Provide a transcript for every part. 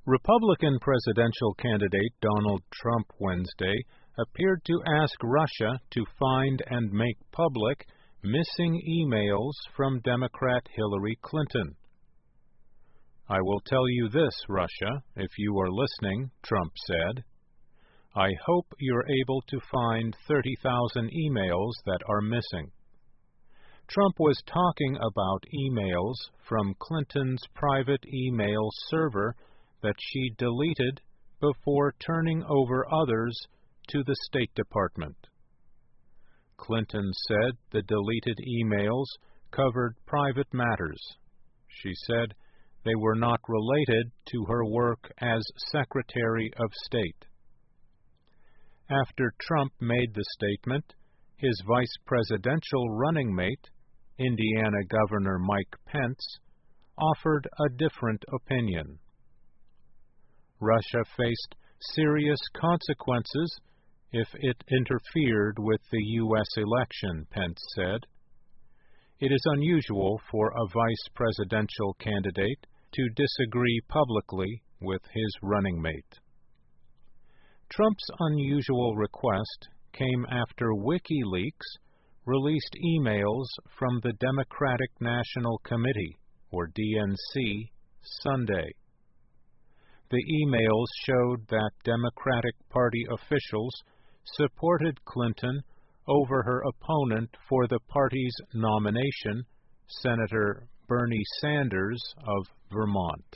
Republican presidential candidate Donald Trump Wednesday appeared to ask Russia to find and make public missing emails from Democrat Hillary Clinton. "I will tell you this, Russia, if you are listening," Trump said. "I hope you're able to find 30,000 emails that are missing." Trump was talking about emails from Clinton's private email server that she deleted before turning over others to the State Department. Clinton said the deleted emails covered private matters. She said they were not related to her work as Secretary of State. After Trump made the statement, his vice presidential running mate, Indiana Governor Mike Pence, offered a different opinion. Russia faced serious consequences if it interfered with the U.S. election, Pence said. It is unusual for a vice presidential candidate to disagree publicly with his running mate. Trump's unusual request came after WikiLeaks released emails from the Democratic National Committee, or DNC, Sunday. The emails showed that Democratic Party officials supported Clinton over her opponent for the party's nomination, Senator Bernie Sanders of Vermont.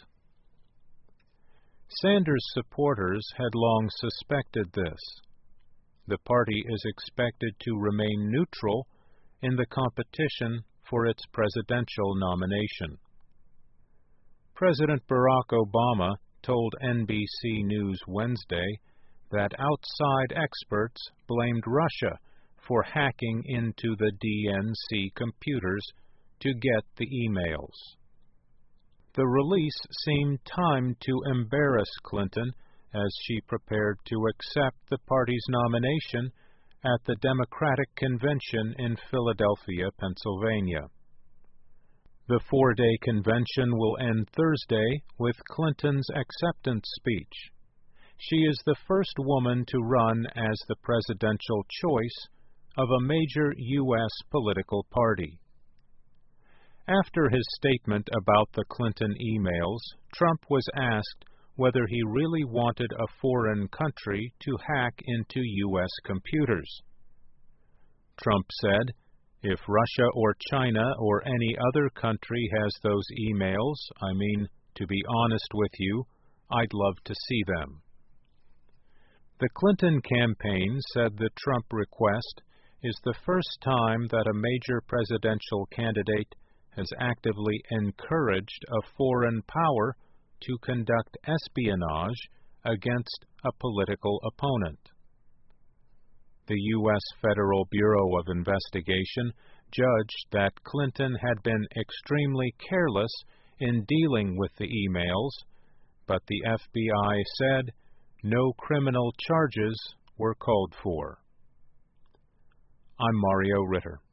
Sanders' supporters had long suspected this. The party is expected to remain neutral in the competition for its presidential nomination. President Barack Obama told NBC News Wednesday that outside experts blamed Russia for hacking into the DNC computers to get the emails. The release seemed timed to embarrass Clinton as she prepared to accept the party's nomination at the Democratic Convention in Philadelphia, Pennsylvania. The four-day convention will end Thursday with Clinton's acceptance speech. She is the first woman to run as the presidential choice of a major U.S. political party. After his statement about the Clinton emails, Trump was asked whether he really wanted a foreign country to hack into U.S. computers. Trump said, "If Russia or China or any other country has those emails, to be honest with you, I'd love to see them." The Clinton campaign said the Trump request is the first time that a major presidential candidate has actively encouraged a foreign power to conduct espionage against a political opponent. The U.S. Federal Bureau of Investigation judged that Clinton had been extremely careless in dealing with the emails, but the FBI said no criminal charges were called for. I'm Mario Ritter.